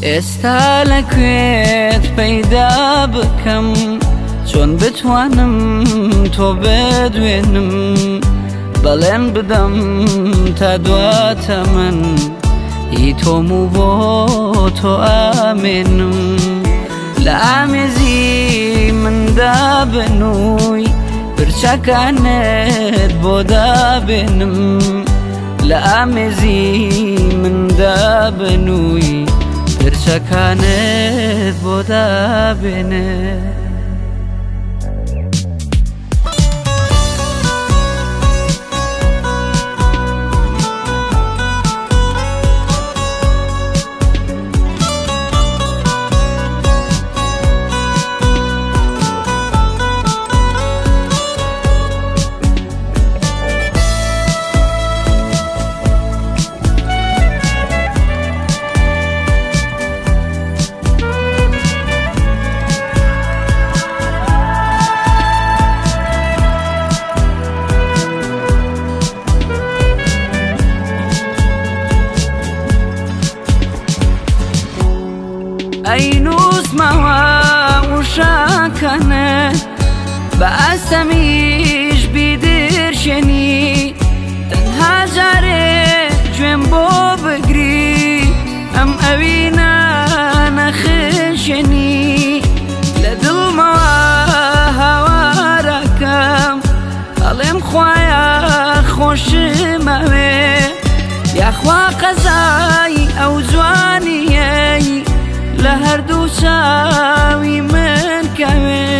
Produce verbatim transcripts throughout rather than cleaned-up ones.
ئێستا لەکوێت پەیدا بکەم چۆن بتوانم تۆ بدوێنم بەڵێن بدەم تا دواتە من هی تۆم و بۆ تۆ ئامێنم لە ئامێزی مندا بنووی پرچەکانت بۆ دابێنم لە ئامێزی مندا بنووی پرچەکانت بۆ دابێنێ ئەینووسمەوە وشاکەنە بە ئەستەمیش بیدرشێنی تەنها جارێ گوێم بۆ بگری ئەم ئەوینە نەخشێنی لە دڵمەوە هاوارەکەم ئەڵێم خوایە خۆشمەوێ یاخوا قەزای ئەو جوانیەی لە هەردوو چاوی من کەوێ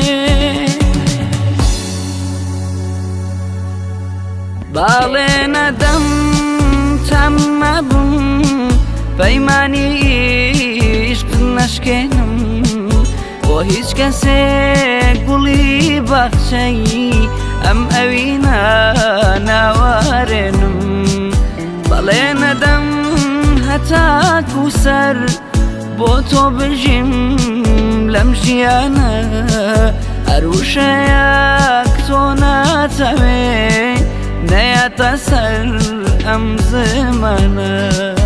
باڵێ نەدەم تەممە بم پەیمانی عیشق نەشکێنم بۆ هیچ کەسێک گوڵی باخچەی ئەم ئەوینە ناوارێنم بەڵێ نەدەم هەتاکو سەر بۆ تۆ بژیم لەم ژیانە هەروشەیەک تۆ ناتەوێ نەیەتە سەر ئەم زمانە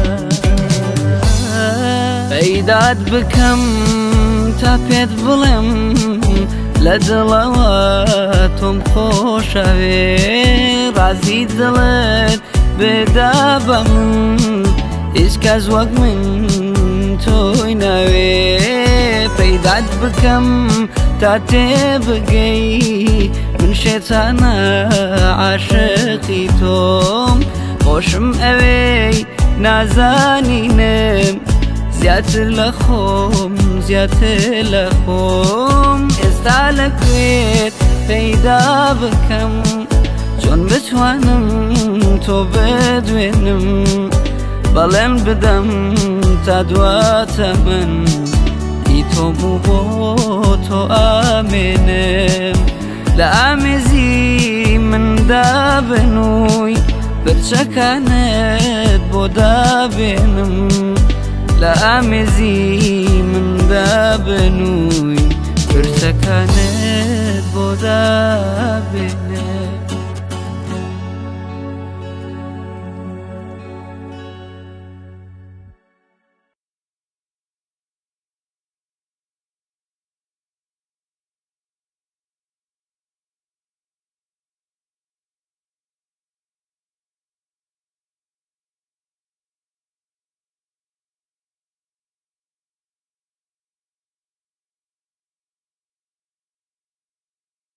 پەیدات بکەم تا پێت بڵێم لە دڵەوە تۆم خۆشەوێ ڕازی دڵت بدا بە من هیچ کەس وەک من تۆی ناوێ پەیدات بکەم تا تێبگەی من شێتانە عاشقی تۆم خۆشم ئەوەی نازانینم زیاتر لە خۆم زیاتر لە خۆم ئێستا لەکوێت پەیدا بکەم چۆن بتوانم تۆ بدوێنم بەڵێن بدەم تا دواتە من هی تۆم و بۆ تۆ ئامێنم لە ئامێزی مندا بنووی پرچەکانت بۆ دابێنم لە ئامێزی مندا بنووی پرچەکانت بۆ دابێنم